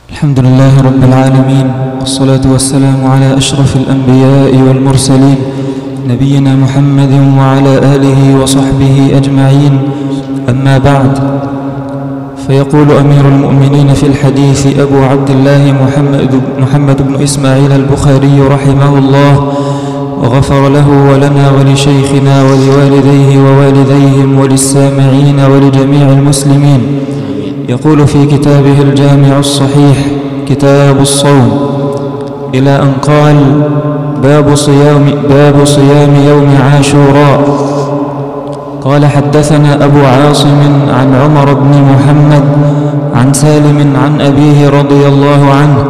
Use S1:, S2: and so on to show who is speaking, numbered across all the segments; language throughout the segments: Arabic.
S1: الحمد لله رب العالمين، والصلاة والسلام على أشرف الأنبياء والمرسلين نبينا محمد وعلى آله وصحبه أجمعين. أما بعد، فيقول أمير المؤمنين في الحديث أبو عبد الله محمد بن إسماعيل البخاري رحمه الله وغفر له ولنا ولشيخنا ولوالديه ووالديهم وللسامعين ولجميع المسلمين. يقول في كتابه الجامع الصحيح كتاب الصوم إلى أن قال: باب صيام يوم عاشوراء. قال: حدثنا أبو عاصم عن عمر بن محمد عن سالم عن أبيه رضي الله عنه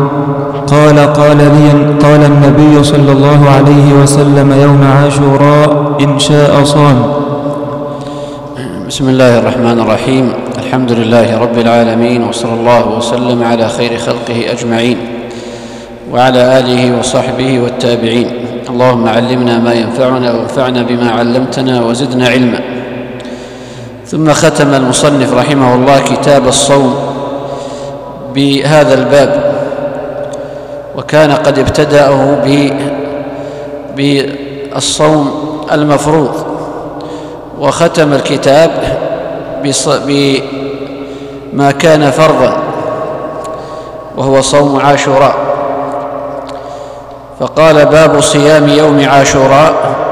S1: قال النبي صلى الله عليه وسلم: يوم عاشوراء إن شاء صام.
S2: بسم الله الرحمن الرحيم. الحمد لله رب العالمين، وصلى الله وسلم على خير خلقه أجمعين وعلى آله وصحبه والتابعين. اللهم علمنا ما ينفعنا وانفعنا بما علمتنا وزدنا علما. ثم ختم المصنف رحمه الله كتاب الصوم بهذا الباب، وكان قد ابتدأه بالصوم المفروض، وختم الكتاب بما كان فرضا وهو صوم عاشوراء. فقال: باب صيام يوم عاشوراء،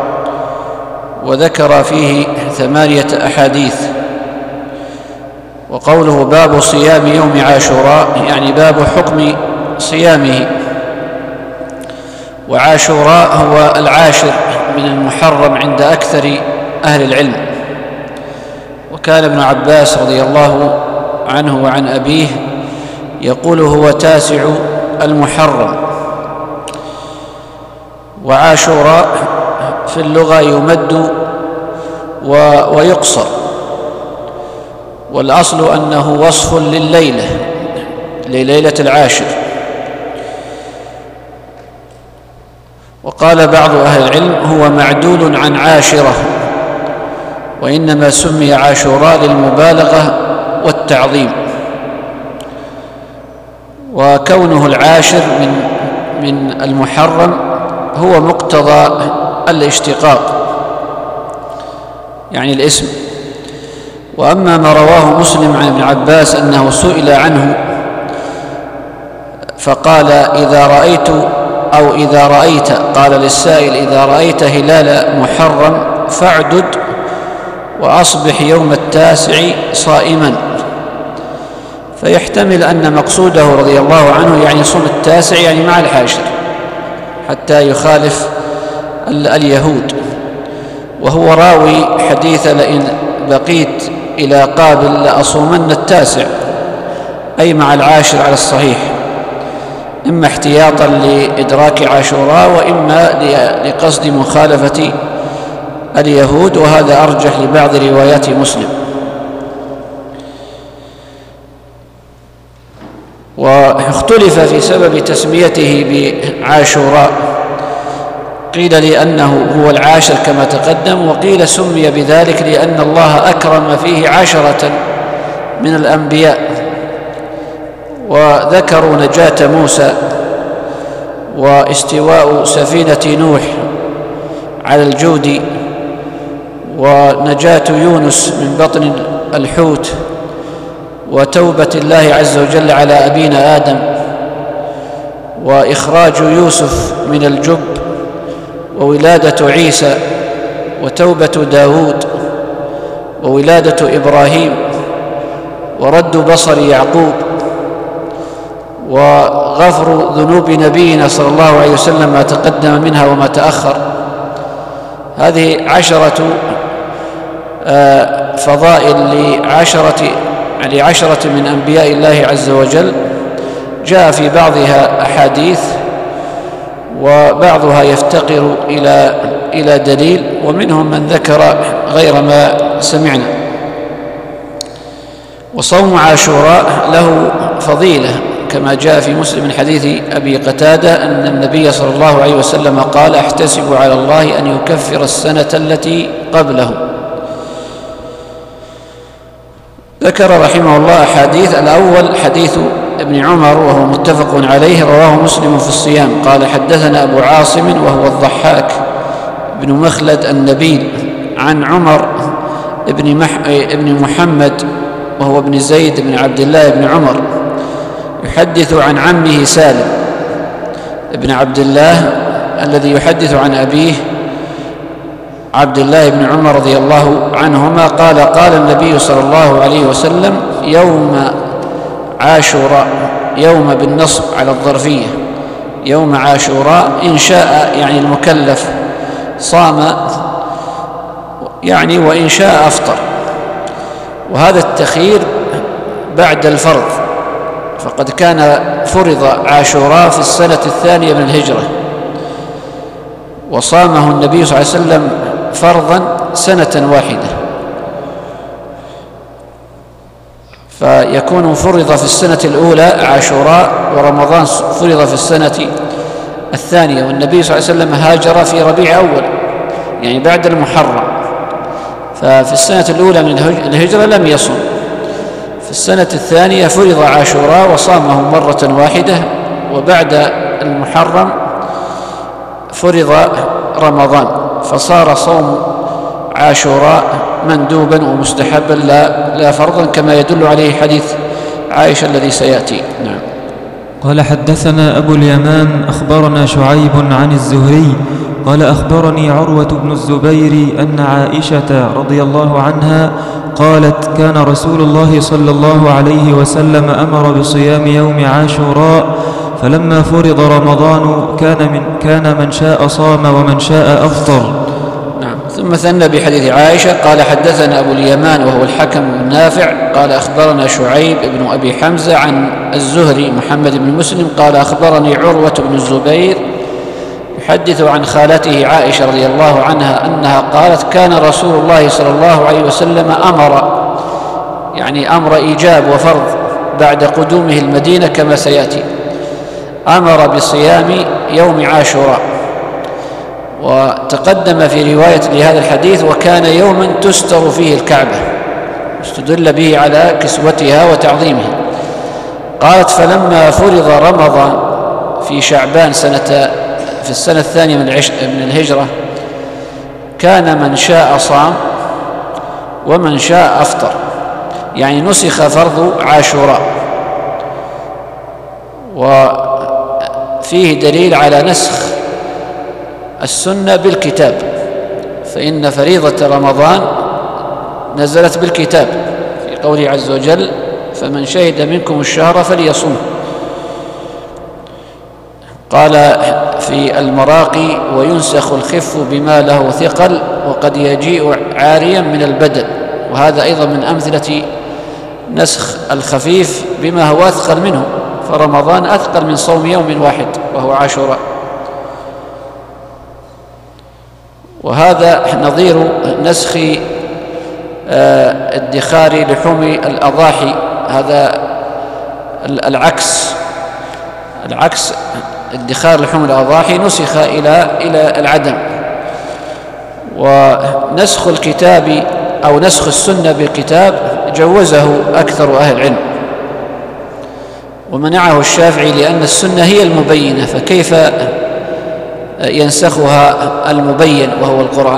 S2: وذكر فيه 8 أحاديث. وقوله باب صيام يوم عاشوراء يعني باب حكم صيامه. وعاشوراء هو العاشر من المحرم عند أكثر أهل العلم. وكان ابن عباس رضي الله عنه وعن أبيه يقول: هو 9 المحرم. وعاشوراء في اللغة يمد ويقصر، والأصل أنه وصف لليلة العاشر. وقال بعض أهل العلم: هو معدول عن عاشرة، وإنما سمي عاشوراء للمبالغة والتعظيم. وكونه العاشر من المحرم هو مقتضى الاشتقاق، يعني الاسم. وأما ما رواه مسلم عن ابن عباس أنه سئل عنه فقال: إذا رأيت قال للسائل: إذا رأيت هلال محرم فاعدد وأصبح يوم 9 صائما. فيحتمل أن مقصوده رضي الله عنه يعني صوم 9 يعني مع العاشر، حتى يخالف اليهود. وهو راوي حديث: لئن بقيت إلى قابل لأصومن 9، أي مع العاشر على الصحيح، إما احتياطا لإدراك عاشوراء، وإما لقصد مخالفة اليهود، وهذا أرجح لبعض روايات مسلم. واختلف في سبب تسميته بعاشوراء، قيل لأنه هو العاشر كما تقدم، وقيل سمي بذلك لأن الله أكرم فيه 10 من الأنبياء. وذكروا نجاة موسى، واستواء سفينة نوح على الجود، ونجاة يونس من بطن الحوت، وتوبة الله عز وجل على أبينا آدم، وإخراج يوسف من الجب، وولادة عيسى، وتوبة داود، وولادة إبراهيم، ورد بصر يعقوب، وغفر ذنوب نبينا صلى الله عليه وسلم ما تقدم منها وما تأخر. هذه 10 فضائل ل10 من أنبياء الله عز وجل. جاء في بعضها أحاديث، وبعضها يفتقر إلى دليل، ومنهم من ذكر غير ما سمعنا. وصوم عاشوراء له فضيلة كما جاء في مسلم من حديث أبي قتادة أن النبي صلى الله عليه وسلم قال: أحتسب على الله أن يكفر السنة التي قبله. ذكر رحمه الله أحاديث. الأول حديث ابن عمر وهو متفق عليه، رواه مسلم في الصيام. قال حدثنا أبو عاصم وهو الضحاك بن مخلد النبيل عن عمر ابن محمد وهو ابن زيد بن عبد الله بن عمر، يحدث عن عمه سالم ابن عبد الله الذي يحدث عن أبيه عبد الله بن عمر رضي الله عنهما قال قال النبي صلى الله عليه وسلم يوم عاشوراء، يوم بالنصب على الظرفية، يوم عاشوراء إن شاء يعني المكلف صام يعني وإن شاء أفطر. وهذا التخيير بعد الفرض، فقد كان فرض عاشوراء في السنة الثانية من الهجرة، وصامه النبي صلى الله عليه وسلم فرضا سنة واحدة، فيكون فرض في السنة الأولى عاشوراء، ورمضان فرض في السنة الثانية، والنبي صلى الله عليه وسلم هاجر في ربيع أول يعني بعد المحرم، ففي السنة الأولى من الهجرة لم يصم. في السنة الثانية فرض عاشوراء وصامه مرة واحدة، وبعد المحرم فرض رمضان، فصار صوم عاشوراء مندوبا ومستحبا لا فرضا، كما يدل عليه حديث عائشة الذي سيأتي. نعم.
S1: قال حدثنا أبو اليمان أخبرنا شعيب عن الزهري قال أخبرني عروة بن الزبير أن عائشة رضي الله عنها قالت كان رسول الله صلى الله عليه وسلم أمر بصيام يوم عاشوراء، فلما فرض رمضان كان من شاء صام ومن شاء أفطر.
S2: نعم. ثم ثنى بحديث عائشة قال حدثنا أبو اليمان وهو الحكم بن نافع قال أخبرنا شعيب بن أبي حمزة عن الزهري محمد بن مسلم قال أخبرني عروة بن الزبير يحدث عن خالته عائشة رضي الله عنها أنها قالت كان رسول الله صلى الله عليه وسلم أمر إيجاب وفرض بعد قدومه المدينة كما سيأتي، أمر بصيام يوم عاشوراء، وتقدم في رواية لهذا الحديث وكان يوما تستر فيه الكعبة، استدل به على كسوتها وتعظيمها. قالت فلما فرض رمضان في شعبان في السنة الثانية من الهجرة كان من شاء صام ومن شاء أفطر، يعني نسخ فرض عاشوراء، وفيه دليل على نسخ السنة بالكتاب، فإن فريضة رمضان نزلت بالكتاب في قوله عز وجل فمن شهد منكم الشهر فليصمه. قال في المراقي وينسخ الخف بما له ثقل وقد يجيء عاريا من البدن، وهذا أيضا من أمثلة نسخ الخفيف بما هو أثقل منه، فرمضان أثقل من صوم يوم واحد وهو عاشوراء. وهذا نظير نسخ ادخار لحوم الأضاحي، هذا العكس ادخار لحوم الأضاحي نسخ إلى العدم. ونسخ الكتاب أو نسخ السنة بالكتاب جوزه أكثر أهل العلم، ومنعه الشافعي لأن السنة هي المبينة، فكيف ينسخها المبين وهو القرآن؟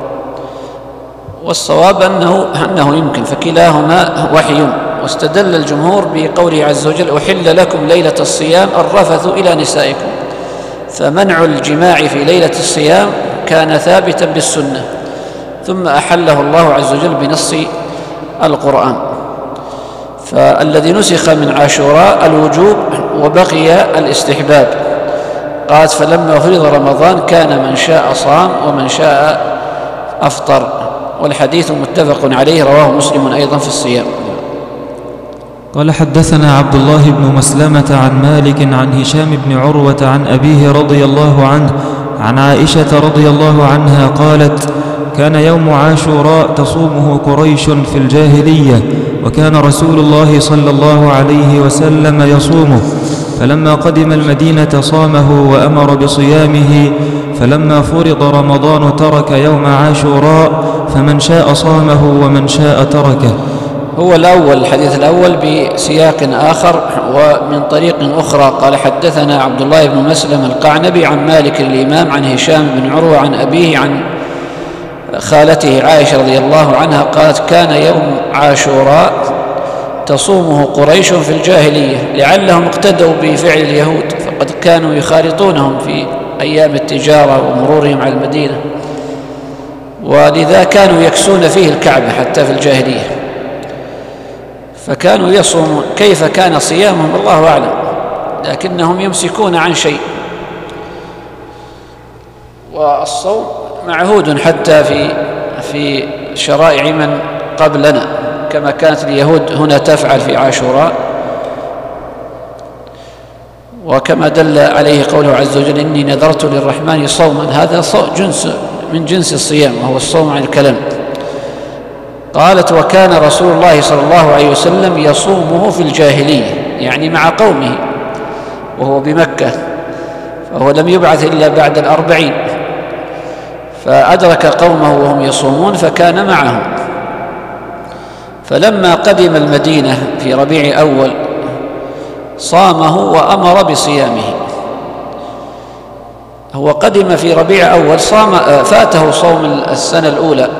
S2: والصواب أنه يمكن، فكلاهما وحي. واستدل الجمهور بقوله عز وجل أحل لكم ليلة الصيام الرفث إلى نسائكم، فمنع الجماع في ليلة الصيام كان ثابتا بالسنة، ثم أحله الله عز وجل بنص القرآن. فالذي نسخ من عاشوراء الوجوب وبقي الاستحباب. قالت فلما فرض رمضان كان من شاء صام ومن شاء أفطر، والحديث متفق عليه رواه مسلم أيضا في الصيام.
S1: قال حدثنا عبد الله بن مسلمة عن مالك عن هشام بن عروة عن أبيه رضي الله عنه عن عائشة رضي الله عنها قالت كان يوم عاشوراء تصومه قريش في الجاهلية، وكان رسول الله صلى الله عليه وسلم يصومه، فلما قدم المدينة صامه وأمر بصيامه، فلما فرض رمضان ترك يوم عاشوراء، فمن شاء صامه ومن شاء تركه.
S2: هو الأول، الحديث الأول بسياق آخر ومن طريق أخرى. قال حدثنا عبد الله بن مسلم القعنبي عن مالك الإمام عن هشام بن عروة عن أبيه عن خالته عائشة رضي الله عنها قالت كان يوم عاشوراء تصومه قريش في الجاهلية لعلهم اقتدوا بفعل اليهود، فقد كانوا يخالطونهم في أيام التجارة ومرورهم على المدينة، ولذا كانوا يكسون فيه الكعبة حتى في الجاهلية، فكانوا يصومون. كيف كان صيامهم الله أعلم، لكنهم يمسكون عن شيء. والصوم معهود حتى في شرائع من قبلنا، كما كانت اليهود هنا تفعل في عاشوراء، وكما دل عليه قوله عز وجل إني نذرت للرحمن صوما، هذا من جنس الصيام وهو الصوم عن الكلام. قالت وكان رسول الله صلى الله عليه وسلم يصومه في الجاهلية، يعني مع قومه وهو بمكة، فهو لم يبعث إلا بعد 40، فأدرك قومه وهم يصومون فكان معهم. فلما قدم المدينة في ربيع أول صامه وأمر بصيامه. هو قدم في ربيع أول، فاته صوم السنة الأولى،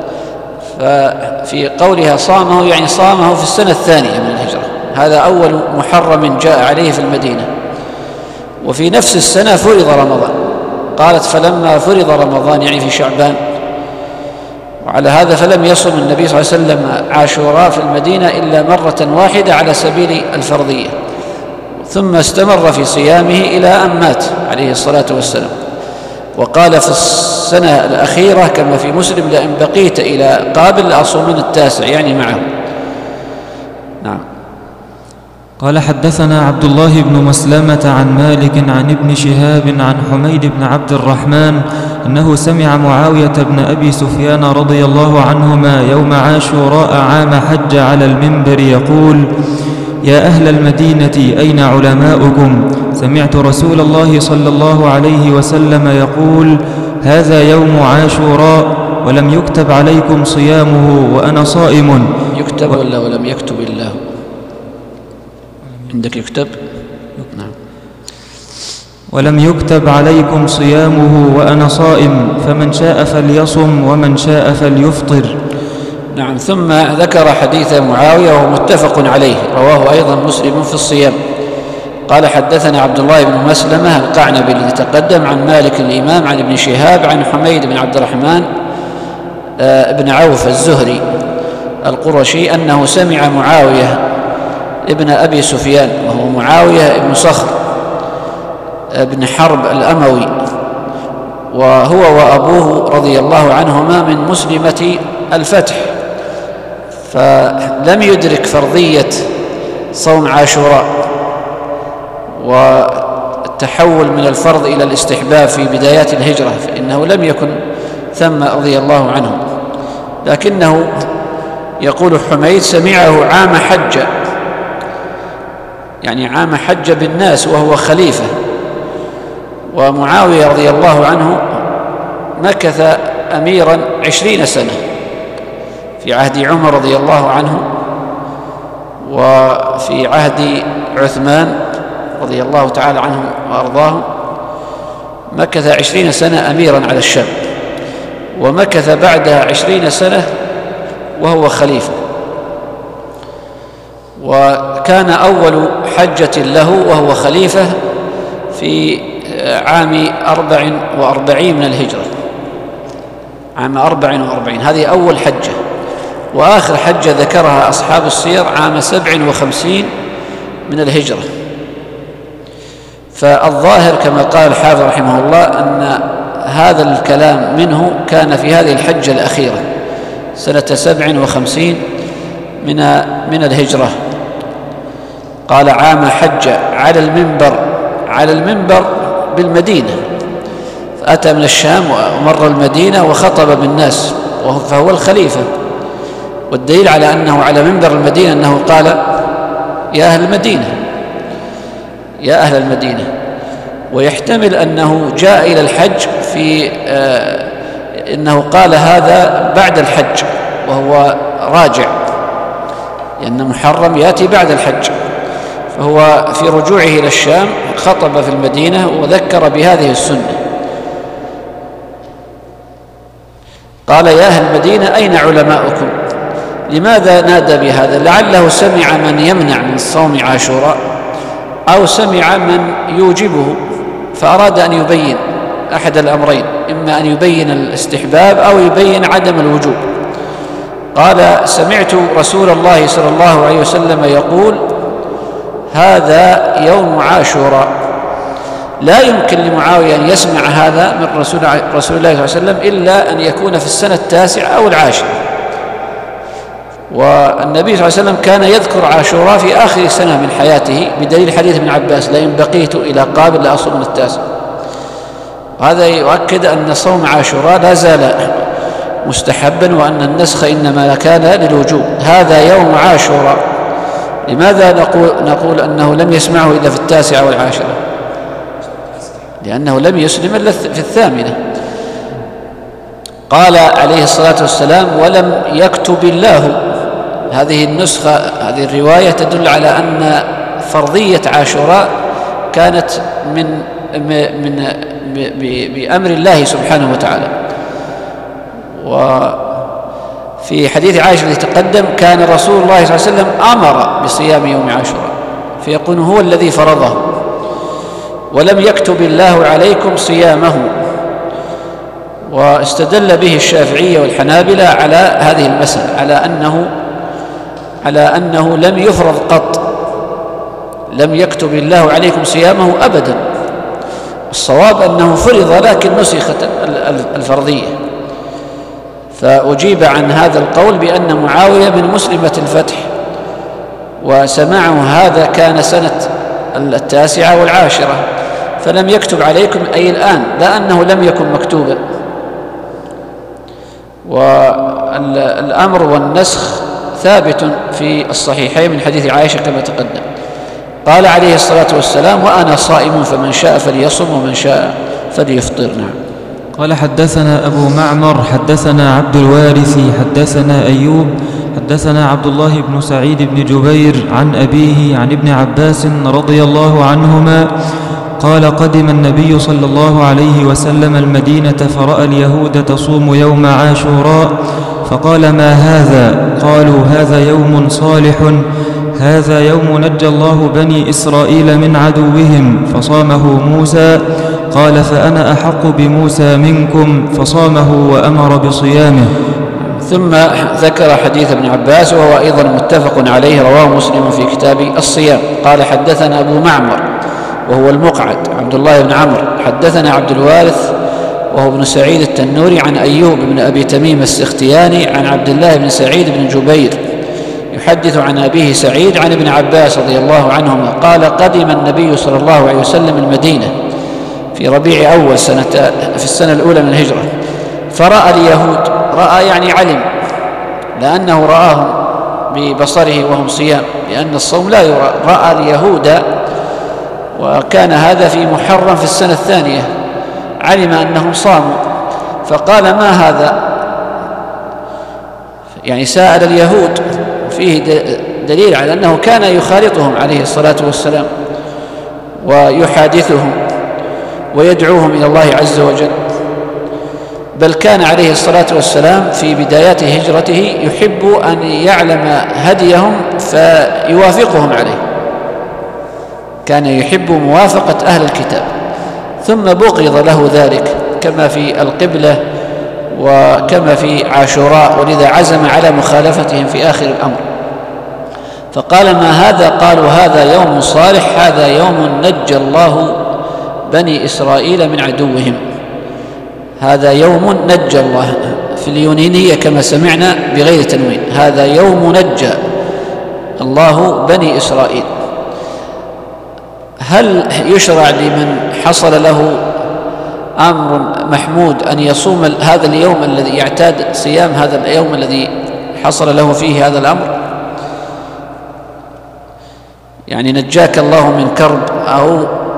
S2: ففي قولها صامه يعني صامه في السنة الثانية من الهجرة، هذا أول محرم جاء عليه في المدينة. وفي نفس السنة فرض رمضان، قالت فلما فرض رمضان يعني في شعبان، وعلى هذا فلم يصم النبي صلى الله عليه وسلم عاشوراء في المدينة إلا مرة واحدة على سبيل الفرضية، ثم استمر في صيامه إلى أن مات عليه الصلاة والسلام. وقال في السنة الأخيرة كما في مسلم لئن بقيت إلى قابل لأصومن التاسع، يعني معه. نعم.
S1: قال حدثنا عبد الله بن مسلمة عن مالك عن ابن شهاب عن حميد بن عبد الرحمن أنه سمع معاوية بن أبي سفيان رضي الله عنهما يوم عاشوراء عام حج على المنبر يقول يا أهل المدينة أين علماؤكم؟ سمعت رسول الله صلى الله عليه وسلم يقول هذا يوم عاشوراء ولم يكتب عليكم صيامه وأنا صائم.
S2: يكتب ولا ولم يكتب الله؟ عندك يكتب؟ نعم.
S1: ولم يكتب عليكم صيامه وأنا صائم فمن شاء فليصم ومن شاء فليفطر.
S2: نعم. ثم ذكر حديث معاوية وهو متفق عليه، رواه أيضا مسلم في الصيام. قال حدثنا عبد الله بن مسلمة القعنبي الذي تقدم عن مالك الإمام عن ابن شهاب عن حميد بن عبد الرحمن بن عوف الزهري القرشي أنه سمع معاوية ابن أبي سفيان وهو معاوية بن صخر بن حرب الأموي، وهو وأبوه رضي الله عنهما من مسلمة الفتح، فلم يدرك فرضية صوم عاشوراء والتحول من الفرض إلى الاستحباب في بدايات الهجرة، فإنه لم يكن ثم رضي الله عنه، لكنه يقول حميد سمعه عام حج، يعني عام حج بالناس وهو خليفة، ومعاوية رضي الله عنه مكث أميرا 20 سنة في عهد عمر رضي الله عنه، وفي عهد عثمان رضي الله تعالى عنه وأرضاه مكث 20 سنة أميرا على الشام، ومكث بعدها 20 سنة وهو خليفة. وكان أول حجة له وهو خليفة في عام 44 من الهجرة، عام 44 هذه أول حجة، وآخر حجة ذكرها أصحاب السير عام 57 من الهجرة. فالظاهر كما قال الحافظ رحمه الله أن هذا الكلام منه كان في هذه الحجة الأخيرة سنة 57 من الهجرة. قال عام حج على المنبر بالمدينة، فأتى من الشام ومر المدينة وخطب بالناس، فهو الخليفة. والدليل على أنه على منبر المدينة أنه قال يا أهل المدينة يا أهل المدينة. ويحتمل أنه جاء إلى الحج في أنه قال هذا بعد الحج وهو راجع، لأن محرم يأتي بعد الحج. فهو في رجوعه إلى الشام خطب في المدينة وذكر بهذه السنة، قال: يا أهل المدينة أين علماؤكم؟ لماذا نادى بهذا؟ لعله سمع من يمنع من صوم عاشوراء أو سمع من يوجبه، فأراد أن يبين أحد الأمرين، إما أن يبين الاستحباب أو يبين عدم الوجوب. قال: سمعت رسول الله صلى الله عليه وسلم يقول: هذا يوم عاشوراء. لا يمكن لمعاوية أن يسمع هذا من رسول الله صلى الله عليه وسلم إلا أن يكون في السنة 9 أو 10. والنبي صلى الله عليه وسلم كان يذكر عاشوراء في آخر سنة من حياته، بدليل حديث ابن عباس: لئن بقيت إلى قابل لأصوم 9. وهذا يؤكد أن صوم عاشوراء لا زال مستحبا، وأن النسخ إنما كان للوجوب. هذا يوم عاشوراء. لماذا نقول أنه لم يسمعه إلا في 9 و10؟ لأنه لم يسلم إلا في 8. قال عليه الصلاة والسلام: ولم يكتب الله. هذه النسخة، هذه الرواية تدل على أن فرضية عاشوراء كانت بأمر الله سبحانه وتعالى. وفي حديث عائشة الذي تقدم كان رسول الله صلى الله عليه وسلم أمر بصيام يوم عاشوراء، فيكون هو الذي فرضه. ولم يكتب الله عليكم صيامه. واستدل به الشافعية والحنابلة على هذه المسألة، على أنه لم يفرض قط، لم يكتب الله عليكم صيامه أبدا. الصواب أنه فرض لكن نسخت الفرضية. فأجيب عن هذا القول بأن معاوية من مسلمة الفتح، وسماعه هذا كان سنة 9 و10، فلم يكتب عليكم أي الآن، لا أنه لم يكن مكتوبا. والأمر والنسخ ثابت في الصحيحين من حديث عائشة كما تقدم. قال عليه الصلاة والسلام: وأنا صائم فمن شاء فليصم ومن شاء فليفطر. نعم.
S1: قال: حدثنا أبو معمر حدثنا عبد الوارث حدثنا أيوب حدثنا عبد الله بن سعيد بن جبير عن أبيه عن ابن عباس رضي الله عنهما قال: قدم النبي صلى الله عليه وسلم المدينة فرأى اليهود تصوم يوم عاشوراء، فقال: ما هذا؟ قالوا: هذا يوم صالح، هذا يوم نجى الله بني إسرائيل من عدوهم فصامه موسى. قال: فأنا أحق بموسى منكم، فصامه وأمر بصيامه.
S2: ثم ذكر حديث ابن عباس وهو أيضا متفق عليه، رواه مسلم في كتاب الصيام. قال: حدثنا أبو معمر وهو المقعد عبد الله بن عمرو، حدثنا عبد الوارث وهو ابن سعيد التنوري عن أيوب بن أبي تميم السختياني عن عبد الله بن سعيد بن جبير يحدث عن أبيه سعيد عن ابن عباس رضي الله عنهما قال: قدم النبي صلى الله عليه وسلم المدينة في ربيع أول في السنة الأولى من الهجرة، فرأى اليهود، رأى يعني علم، لأنه رآهم ببصره وهم صيام، لأن الصوم لا يرى. رأى اليهود، وكان هذا في محرم في السنة 2، علم أنهم صاموا، فقال: ما هذا؟ يعني سأل اليهود، فيه دليل على أنه كان يخالطهم عليه الصلاة والسلام ويحادثهم ويدعوهم إلى الله عز وجل، بل كان عليه الصلاة والسلام في بدايات هجرته يحب أن يعلم هديهم فيوافقهم عليه، كان يحب موافقة أهل الكتاب، ثم بغض له ذلك كما في القبلة وكما في عاشوراء، ولذا عزم على مخالفتهم في آخر الأمر. فقال: ما هذا؟ قالوا: هذا يوم صالح، هذا يوم نجى الله بني إسرائيل من عدوهم. هذا يوم نجى الله، في اليونانية كما سمعنا بغير تنوين، هذا يوم نجى الله بني إسرائيل. هل يشرع لمن حصل له أمر محمود أن يصوم هذا اليوم الذي يعتاد صيام هذا اليوم الذي حصل له فيه هذا الأمر؟ يعني نجاك الله من كرب أو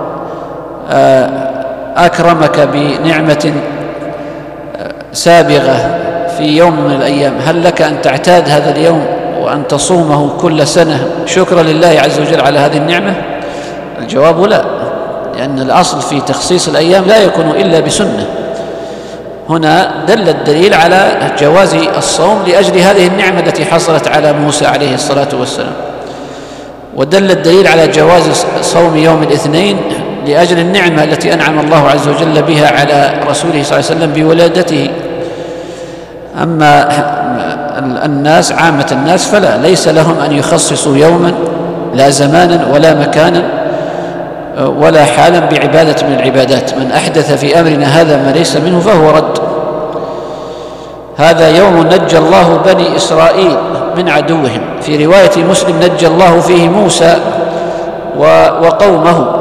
S2: أكرمك بنعمة سابغة في يوم من الأيام، هل لك أن تعتاد هذا اليوم وأن تصومه كل سنة شكرا لله عز وجل على هذه النعمة؟ الجواب لا، لأن الأصل في تخصيص الأيام لا يكون إلا بسنة. هنا دل الدليل على جواز الصوم لأجل هذه النعمة التي حصلت على موسى عليه الصلاة والسلام، ودل الدليل على جواز صوم يوم الاثنين لأجل النعمة التي أنعم الله عز وجل بها على رسوله صلى الله عليه وسلم بولادته. أما الناس عامة الناس فلا، ليس لهم أن يخصصوا يوما لا زمانا ولا مكانا ولا حالا بعبادة من العبادات. من أحدث في أمرنا هذا ما ليس منه فهو رد. هذا يوم نجى الله بني إسرائيل من عدوهم، في رواية مسلم نجى الله فيه موسى وقومه.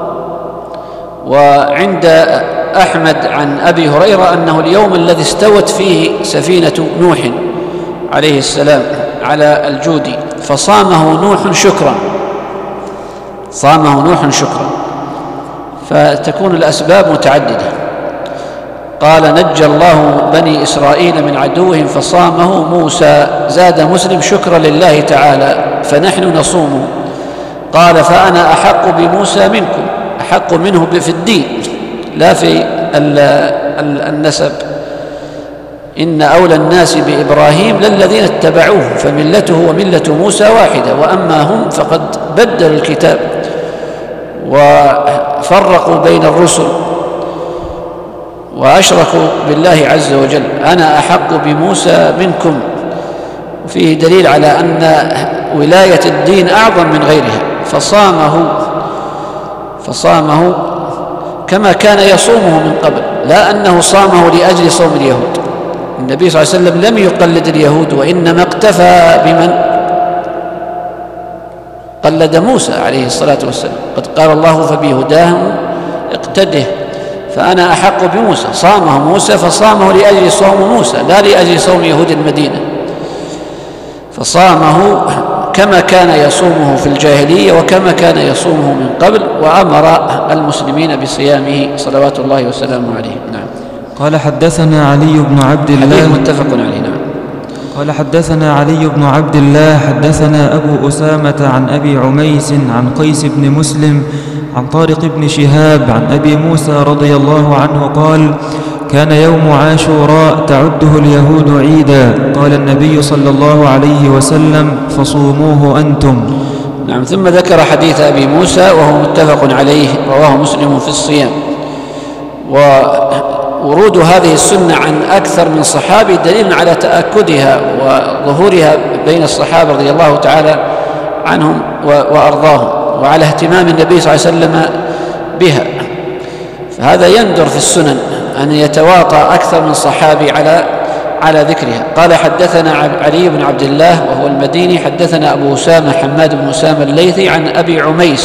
S2: وعند أحمد عن أبي هريرة أنه اليوم الذي استوت فيه سفينة نوح عليه السلام على الجودي، فصامه نوح شكرا، صامه نوح شكرا، فتكون الأسباب متعددة. قال نجى الله بني إسرائيل من عدوهم فصامه موسى، زاد مسلم شكرا لله تعالى فنحن نصومه. قال فأنا أحق بموسى منكم، أحق منه في الدين لا في النسب. إن أولى الناس بإبراهيم للذين اتبعوه فملته وملة موسى واحدة، وأما هم فقد بدلوا الكتاب وفرقوا بين الرسل وأشركوا بالله عز وجل. أنا أحق بموسى منكم، وفيه دليل على أن ولاية الدين أعظم من غيرها. فصامه كما كان يصومه من قبل، لا أنه صامه لأجل صوم اليهود. النبي صلى الله عليه وسلم لم يقلد اليهود، وإنما اقتفى بمن قلد موسى عليه الصلاة والسلام. قد قال الله فبهداهم اقتده، فأنا أحق بموسى. صامه موسى فصامه لأجل صوم موسى لا لأجل صوم يهود المدينة، فصامه كما كان يصومه في الجاهلية وكما كان يصومه من قبل، وأمر المسلمين بصيامه صلوات الله وسلامه عليه. نعم.
S1: قال حدثنا علي بن عبد الله،
S2: حديث متفق عليه. نعم.
S1: قال حدثنا علي بن عبد الله حدثنا أبو أسامة عن أبي عميس عن قيس بن مسلم عن طارق بن شهاب عن أبي موسى رضي الله عنه قال كان يوم عاشوراء تعده اليهود عيدا، قال النبي صلى الله عليه وسلم فصوموه أنتم.
S2: نعم. ثم ذكر حديث أبي موسى وهو متفق عليه، رواه مسلم في الصيام. وورود هذه السنة عن أكثر من صحابي دليل على تأكدها وظهورها بين الصحابة رضي الله تعالى عنهم وأرضاهم، وعلى اهتمام النبي صلى الله عليه وسلم بها. فهذا يندر في السنن أن يتواطى أكثر من صحابي على ذكرها. قال حدثنا علي بن عبد الله وهو المديني، حدثنا أبو أسامة حماد بن أسامة الليثي عن أبي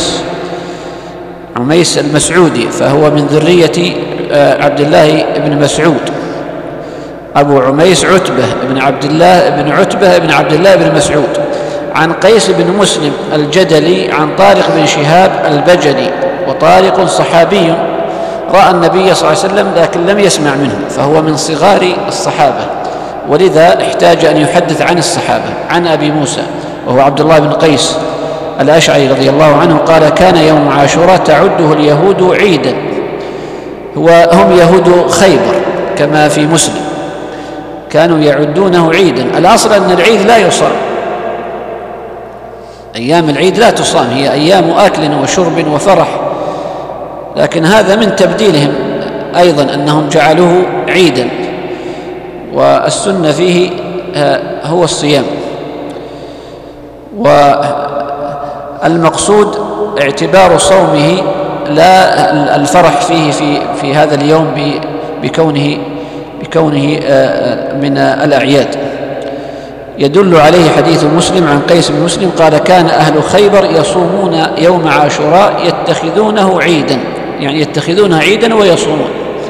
S2: عميس المسعودي، فهو من ذرية عبد الله بن مسعود. أبو عميس عتبة بن عبد الله بن عتبة بن عبد الله بن مسعود، عن قيس بن مسلم الجدلي عن طارق بن شهاب البجلي. وطارق صحابي رأى النبي صلى الله عليه وسلم لكن لم يسمع منه، فهو من صغار الصحابة، ولذا احتاج أن يحدث عن الصحابة. عن أبي موسى وهو عبد الله بن قيس الأشعري رضي الله عنه قال كان يوم عاشوراء تعده اليهود عيدا، هم يهود خيبر كما في مسلم، كانوا يعدونه عيدا. الأصل أن العيد لا يصام، أيام العيد لا تصام، هي أيام أكل وشرب وفرح، لكن هذا من تبديلهم أيضا أنهم جعلوه عيدا، والسنة فيه هو الصيام. والمقصود اعتبار صومه لا الفرح فيه في هذا اليوم بكونه من الأعياد. يدل عليه حديث مسلم عن قيس بن مسلم قال كان أهل خيبر يصومون يوم عاشوراء يتخذونه عيدا، يعني يتخذونها عيدا ويصومون.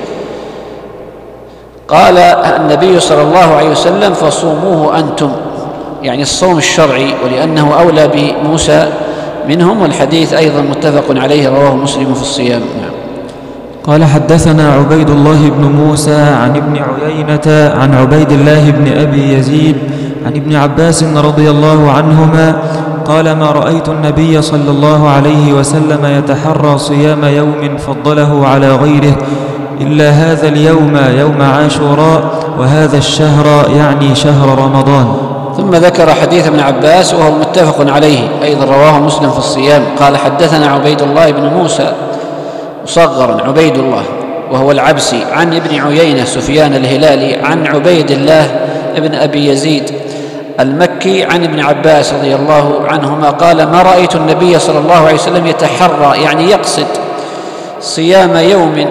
S2: قال النبي صلى الله عليه وسلم فصوموه أنتم، يعني الصوم الشرعي، ولأنه أولى بموسى منهم. والحديث أيضا متفق عليه، رواه مسلم في الصيام.
S1: قال حدثنا عبيد الله بن موسى عن ابن عيينة عن عبيد الله بن أبي يزيد عن ابن عباس رضي الله عنهما قال: ما رأيت النبي صلى الله عليه وسلم يتحرى صيام يوم فضله على غيره إلا هذا اليوم، يوم عاشوراء، وهذا الشهر يعني شهر رمضان.
S2: ثم ذكر حديث ابن عباس وهو متفق عليه أيضا، رواه مسلم في الصيام. قال: حدثنا عبيد الله بن موسى مصغرا عبيد الله وهو العبسي، عن ابن عيينة سفيان الهلالي، عن عبيد الله ابن أبي يزيد المكي، عن ابن عباس رضي الله عنهما قال: ما رأيت النبي صلى الله عليه وسلم يتحرى، يعني يقصد، صيام يوم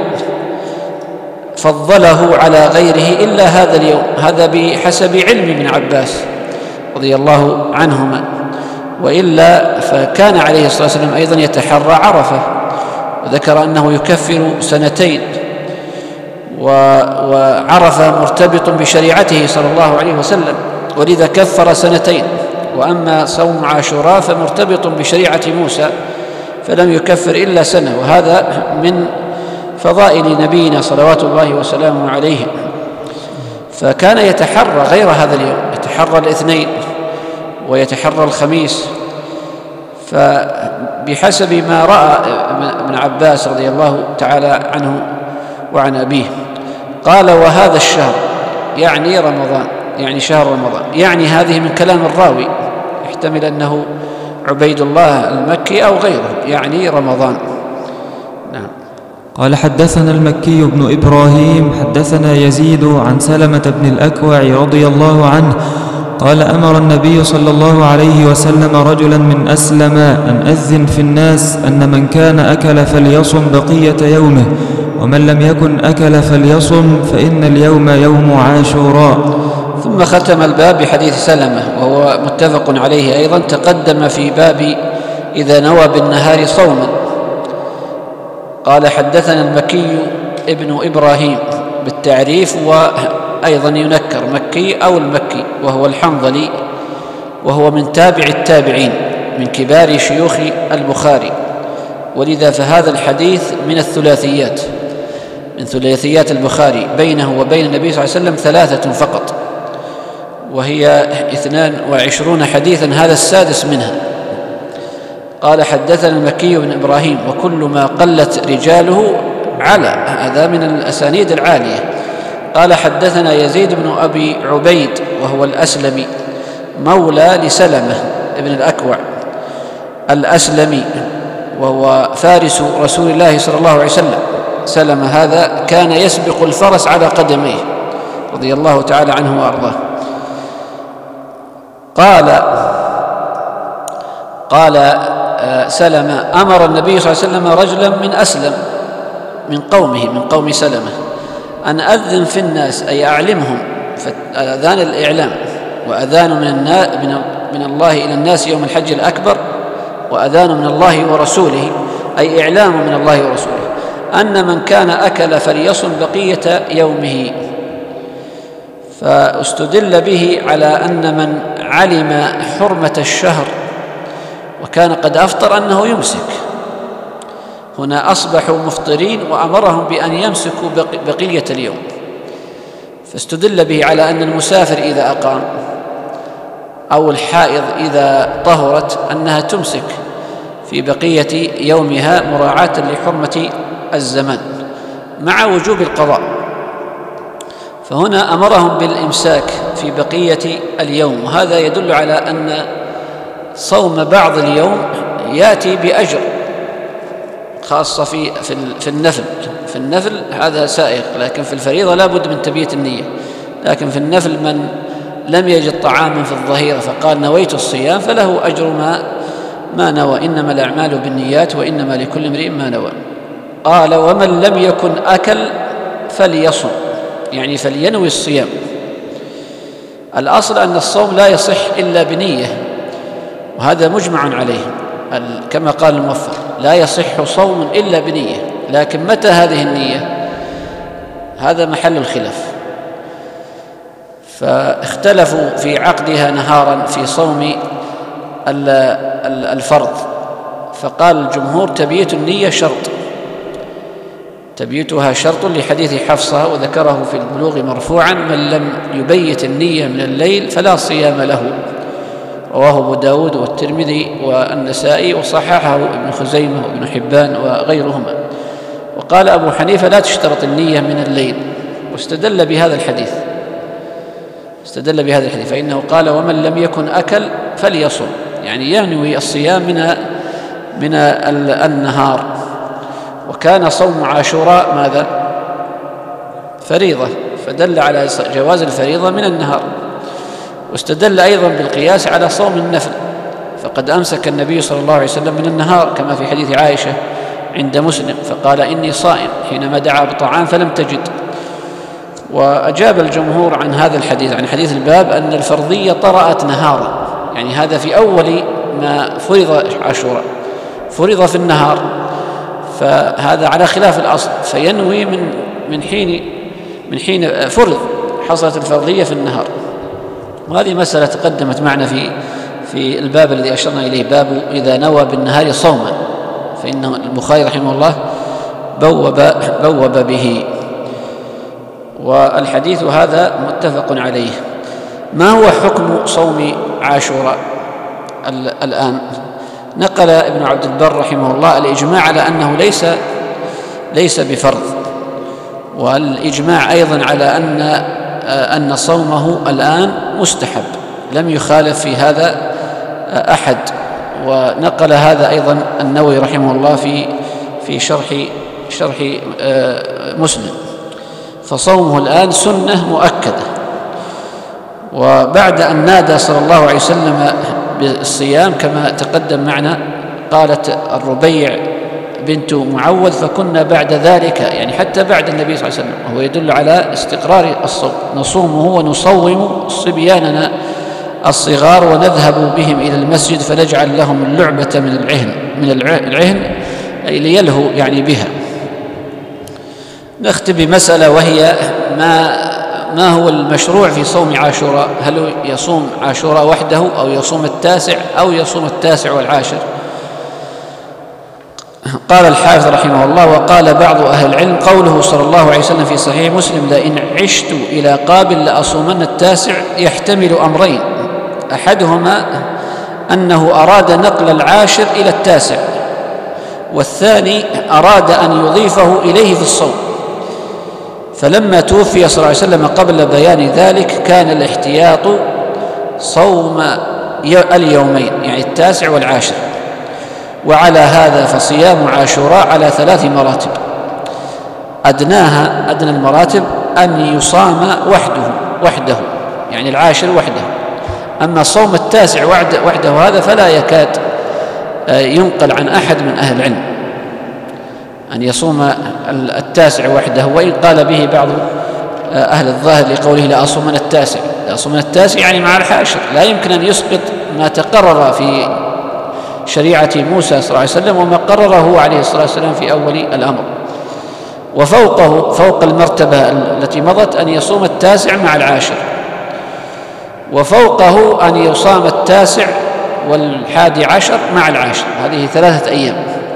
S2: فضله على غيره إلا هذا اليوم. هذا بحسب علم ابن عباس رضي الله عنهما، وإلا فكان عليه الصلاة والسلام أيضا يتحرى عرفة، وذكر أنه يكفر سنتين، وعرفة مرتبط بشريعته صلى الله عليه وسلم، ولذا كفر سنتين. وأما صوم عاشوراء فمرتبط بشريعة موسى فلم يكفر إلا سنة، وهذا من فضائل نبينا صلوات الله وسلامه عليه. فكان يتحرى غير هذا اليوم، يتحرى الاثنين ويتحرى الخميس، فبحسب ما رأى ابن عباس رضي الله تعالى عنه وعن أبيه. قال: وهذا الشهر يعني رمضان، يعني شهر رمضان، يعني هذه من كلام الراوي، يحتمل أنه عبيد الله المكي أو غيره، يعني رمضان. نعم.
S1: قال: حدثنا المكي بن إبراهيم حدثنا يزيد عن سلمة بن الأكوع رضي الله عنه قال: أمر النبي صلى الله عليه وسلم رجلا من أسلم أن أذن في الناس أن من كان أكل فليصم بقية يومه، ومن لم يكن أكل فليصم، فإن اليوم يوم عاشوراء.
S2: ثم ختم الباب بحديث سلمة وهو متفق عليه أيضا، تقدم في باب إذا نوى بالنهار صوما. قال: حدثنا المكي ابن إبراهيم بالتعريف، وأيضا ينكر مكي أو المكي، وهو الحنظلي، وهو من تابع التابعين، من كبار شيوخ البخاري، ولذا فهذا الحديث من الثلاثيات، من ثلاثيات البخاري، بينه وبين النبي صلى الله عليه وسلم 3 فقط، وهي 22 حديثا، هذا السادس منها. قال: حدثنا المكي بن إبراهيم، وكل ما قلت رجاله على، هذا من الأسانيد العالية. قال: حدثنا يزيد بن أبي عبيد وهو الأسلمي، مولى لسلمة ابن الأكوع الأسلمي، وهو فارس رسول الله صلى الله عليه وسلم. سلمة هذا كان يسبق الفرس على قدميه رضي الله تعالى عنه وأرضاه. قال سلمة: أمر النبي صلى الله عليه وسلم رجلا من أسلم، من قومه، من قوم سلمة، أن أذن في الناس، أي أعلمهم، فأذان الإعلام، وأذان من الله إلى الناس يوم الحج الأكبر، وأذان من الله ورسوله، أي إعلام من الله ورسوله، أن من كان أكل فليصم بقية يومه. فاستدل به على أن من علم حرمة الشهر وكان قد أفطر أنه يمسك. هنا أصبحوا مفطرين وأمرهم بأن يمسكوا بقية اليوم، فاستدل به على أن المسافر إذا أقام أو الحائض إذا طهرت أنها تمسك في بقية يومها مراعاة لحرمة الزمان مع وجوب القضاء. فهنا أمرهم بالإمساك في بقية اليوم، وهذا يدل على أن صوم بعض اليوم يأتي بأجر، خاصة في النفل. في النفل هذا سائغ، لكن في الفريضة لا بد من تبييت النية. لكن في النفل من لم يجد طعاما في الظهيرة فقال نويت الصيام فله أجر ما نوى، إنما الأعمال بالنيات وإنما لكل امرئ ما نوى. قال: ومن لم يكن أكل فليصم، يعني فلينوي الصيام. الأصل أن الصوم لا يصح إلا بنية، وهذا مجمع عليه، كما قال الموفق: لا يصح صوم إلا بنية. لكن متى هذه النية؟ هذا محل الخلاف، فاختلفوا في عقدها نهارا في صوم الفرض، فقال الجمهور تبييت النية شرط، تبييتها شرط لحديث حفصة، وذكره في البلوغ مرفوعا: من لم يبيت النية من الليل فلا صيام له. رواه أبو داود والترمذي والنسائي، وصححه ابن خزيمة وابن حبان وغيرهما. وقال أبو حنيفة: لا تشترط النية من الليل، واستدل بهذا الحديث فإنه قال: ومن لم يكن أكل فليصم، يعني ينوي الصيام من النهار. وكان صوم عاشوراء ماذا؟ فريضة، فدل على جواز الفريضة من النهار. واستدل أيضا بالقياس على صوم النفل، فقد أمسك النبي صلى الله عليه وسلم من النهار كما في حديث عائشة عند مسلم، فقال: إني صائم، حينما دعا بطعام فلم تجد. وأجاب الجمهور عن هذا الحديث، عن حديث الباب، أن الفرضية طرأت نهارا، يعني هذا في أول ما فرض عاشوراء، فرض في النهار، فهذا على خلاف الأصل، فينوي من حين فرض، حصلت الفرضية في النهار. وهذه مسألة تقدمت معنا في الباب الذي أشرنا إليه، باب إذا نوى بالنهار صوما، فإن البخاري رحمه الله بوب به، والحديث هذا متفق عليه. ما هو حكم صوم عاشوراء الآن؟ نقل ابن عبد البر رحمه الله الإجماع على أنه ليس بفرض، والإجماع أيضا على أن صومه الآن مستحب، لم يخالف في هذا أحد. ونقل هذا أيضا النووي رحمه الله في شرح مسلم، فصومه الآن سنة مؤكدة. وبعد أن نادى صلى الله عليه وسلم بالصيام كما تقدم معنا، قالت الربيع بنت معوذ: فكنا بعد ذلك، يعني حتى بعد النبي صلى الله عليه وسلم، وهو يدل على استقرار الصوم، نصومه ونصوم صبياننا الصغار ونذهب بهم إلى المسجد فنجعل لهم اللعبة من العهن أي ليلهوا يعني بها. نختم بمسألة، وهي ما هو المشروع في صوم عاشوراء؟ هل يصوم عاشوراء وحده، أو يصوم التاسع، أو يصوم التاسع والعاشر؟ قال الحافظ رحمه الله: وقال بعض أهل العلم: قوله صلى الله عليه وسلم في صحيح مسلم: لئن عشت إلى قابل لأصومن التاسع، يحتمل أمرين: أحدهما أنه أراد نقل العاشر إلى التاسع، والثاني أراد أن يضيفه إليه في الصوم. فلما توفي صلى الله عليه وسلم قبل بيان ذلك كان الاحتياط صوم اليومين، يعني التاسع والعاشر. وعلى هذا فصيام عاشوراء على 3 مراتب: أدنى المراتب أن يصام وحده، يعني العاشر وحده. أما صوم التاسع وحده هذا فلا يكاد ينقل عن أحد من أهل العلم أن يصوم التاسع وحده، وإن قال به بعض أهل الظاهر لقوله: لا أصومن التاسع يعني مع العاشر. لا يمكن أن يسقط ما تقرر في شريعة موسى صلى الله عليه وسلم، وما قرره هو عليه الصلاة والسلام في أول الأمر. فوق المرتبة التي مضت أن يصوم التاسع مع العاشر، وفوقه أن يصام التاسع والحادي عشر مع العاشر، هذه 3 أيام.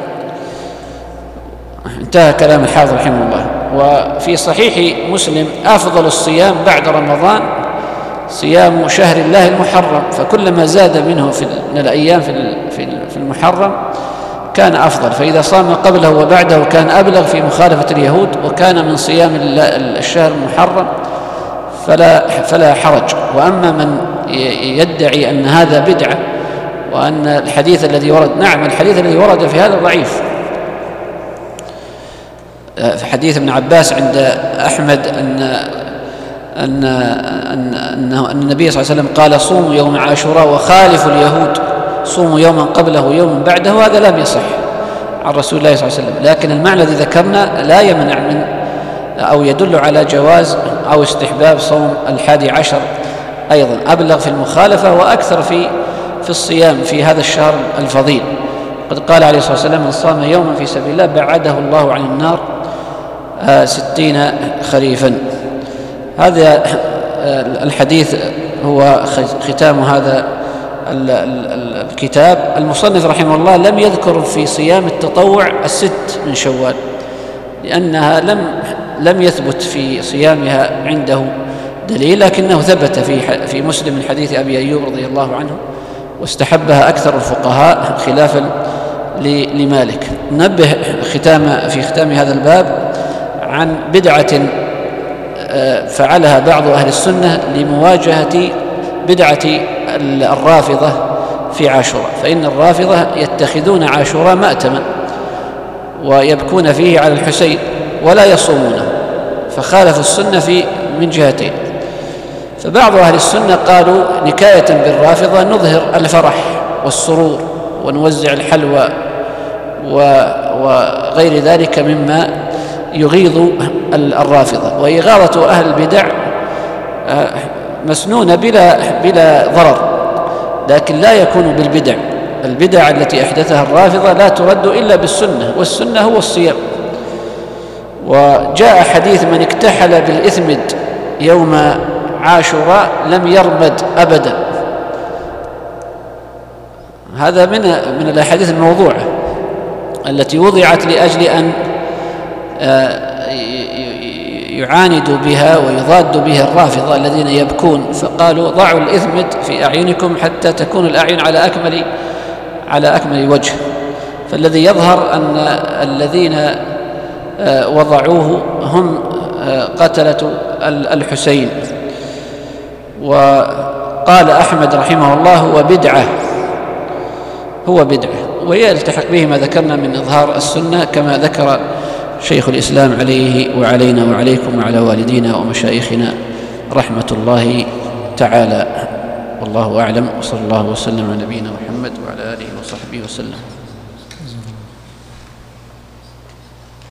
S2: انتهى كلام الحافظ رحمه الله. وفي صحيح مسلم: أفضل الصيام بعد رمضان صيام شهر الله المحرم، فكلما زاد منه من الأيام في المحرم كان أفضل، فإذا صام قبله وبعده كان أبلغ في مخالفة اليهود، وكان من صيام الشهر المحرم فلا حرج. وأما من يدعي أن هذا بدعة، وأن الحديث الذي ورد، نعم الحديث الذي ورد في هذا ضعيف. في حديث ابن عباس عند أحمد أن النبي صلى الله عليه وسلم قال: صوموا يوم عاشوراء وخالفوا اليهود، صوموا يوما قبله ويوما بعده. هذا لم يصح عن رسول الله صلى الله عليه وسلم، لكن المعنى الذي ذكرنا لا يمنع من أو يدل على جواز أو استحباب صوم الحادي عشر، أيضا أبلغ في المخالفة وأكثر في الصيام في هذا الشهر الفضيل. قد قال عليه الصلاة والسلام: من صام يوما في سبيل الله بعده الله عن النار 60 خريفا. هذا الحديث هو ختام هذا الكتاب. المصنف رحمه الله لم يذكر في صيام التطوع 6 من شوال، لأنها لم يثبت في صيامها عنده دليل، لكنه ثبت في مسلم من حديث أبي أيوب رضي الله عنه، واستحبها أكثر الفقهاء خلافا لمالك. ننبه في ختام هذا الباب عن بدعة فعلها بعض أهل السنة لمواجهة بدعة الرافضة في عاشوراء، فإن الرافضة يتخذون عاشوراء مأتما ويبكون فيه على الحسين ولا يصومونه، فخالفوا السنة من جهتين. فبعض أهل السنة قالوا نكاية بالرافضة نظهر الفرح والسرور ونوزع الحلوى وغير ذلك مما يغيظ الرافضة، وإغاظة أهل البدع مسنونة بلا ضرر، لكن لا يكون بالبدع. البدع التي أحدثها الرافضة لا ترد إلا بالسنة، والسنة هو الصيام. وجاء حديث من اكتحل بالإثمد يوم عاشوراء لم يرمد أبدا، هذا من الأحاديث الموضوعة التي وضعت لأجل أن يعاندوا بها ويضادوا بها الرافضة الذين يبكون، فقالوا ضعوا الإثمد في أعينكم حتى تكون الأعين على أكمل وجه. فالذي يظهر أن الذين وضعوه هم قتلة الحسين. وقال أحمد رحمه الله هو بدعة ويلتحق به ما ذكرنا من إظهار السنة، كما ذكر شيخ الإسلام عليه وعلينا وعليكم وعلى والدينا ومشايخنا رحمة الله تعالى. والله أعلم، وصلى الله وسلم على نبينا محمد وعلى آله وصحبه وسلم.